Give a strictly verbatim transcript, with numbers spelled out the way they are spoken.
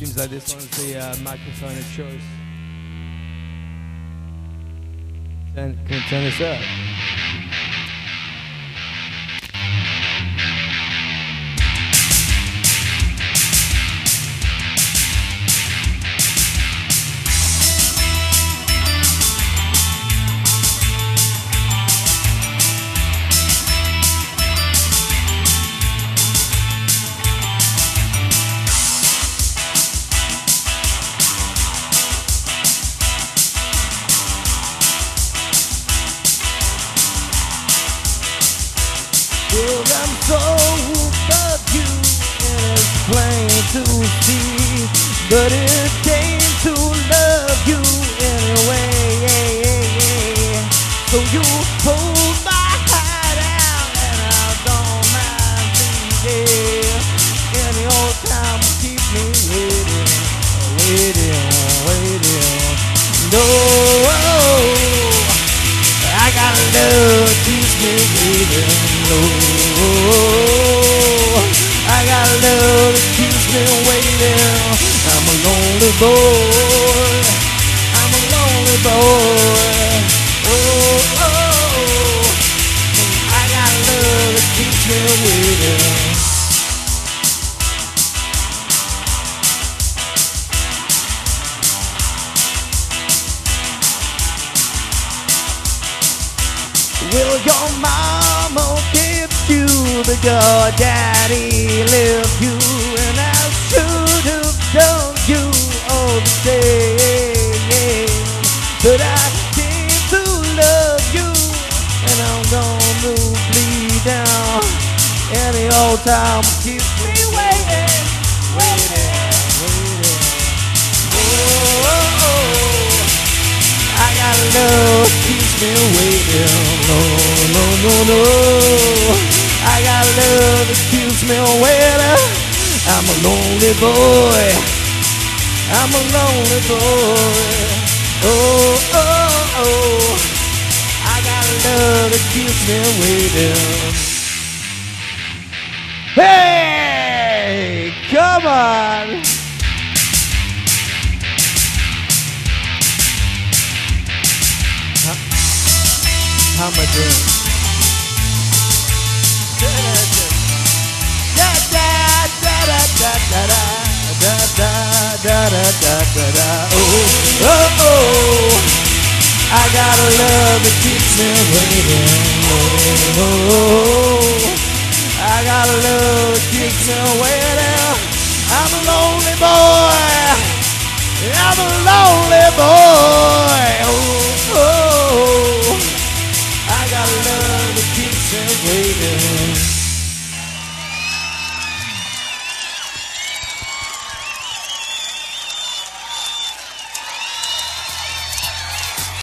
Seems like this one's the uh, microphone of choice. Turn, can you turn this up? Well, I'm so of you, and it's plain to see, but it ain't to love you anyway. So you hold my heart out, and I don't mind being any old time will keep me waiting, waiting, waiting. No, I got love that keeps me waiting. I got love that keeps me waiting. I'm a lonely boy. I'm a lonely boy. Oh, oh. I got love that keeps me waiting. Will your mama give you, but your daddy left you, and I should have done you all the same. But I came to love you, and I'm gonna bleed down any old time. Keep me waiting, waiting, waiting. Oh, oh, oh. I got love keeps me waiting. No, no, no, no. I got love that keeps me waiting. I'm a lonely boy. I'm a lonely boy. Oh, oh, oh. I got love that keeps me waiting. Hey, come on. How am I doing? Da da da da da da da da da da da da. Oh oh oh! I got a love that keeps me waiting. Oh oh! I got a love that keeps me waiting. I'm a lonely boy. I'm a lonely boy. Oh oh! I got love that keeps me waiting.